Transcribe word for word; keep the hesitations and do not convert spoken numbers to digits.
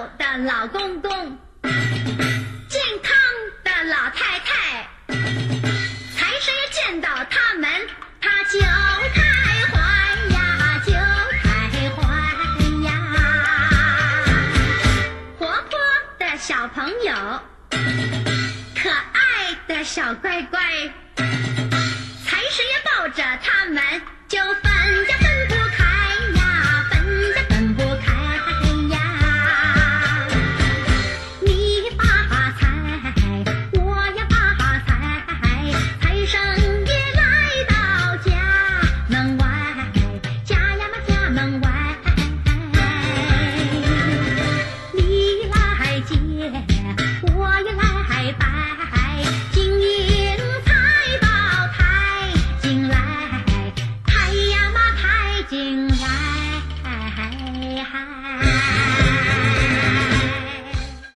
的老公公，健康的老太太，财神爷见到他们，他就开怀呀，就开怀呀。活泼的小朋友，可爱的小乖乖，财神爷抱着他们。